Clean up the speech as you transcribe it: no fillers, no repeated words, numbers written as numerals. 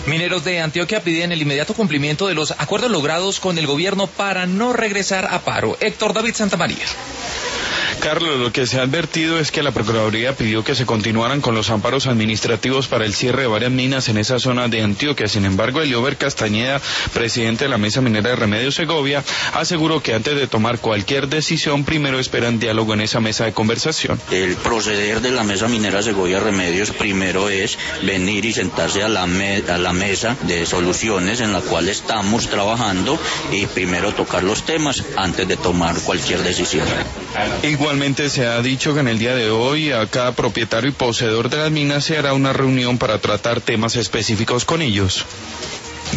Mineros de Antioquia piden el inmediato cumplimiento de los acuerdos logrados con el gobierno para no regresar a paro. Héctor David Santamaría. Carlos, lo que se ha advertido es que la Procuraduría pidió que se continuaran con los amparos administrativos para el cierre de varias minas en esa zona de Antioquia. Sin embargo, Eliober Castañeda, presidente de la Mesa Minera de Remedios Segovia, aseguró que antes de tomar cualquier decisión, primero esperan diálogo en esa mesa de conversación. El proceder de la Mesa Minera Segovia Remedios primero es venir y sentarse a la mesa de soluciones en la cual estamos trabajando y primero tocar los temas antes de tomar cualquier decisión. Igualmente se ha dicho que en el día de hoy a cada propietario y poseedor de las minas se hará una reunión para tratar temas específicos con ellos.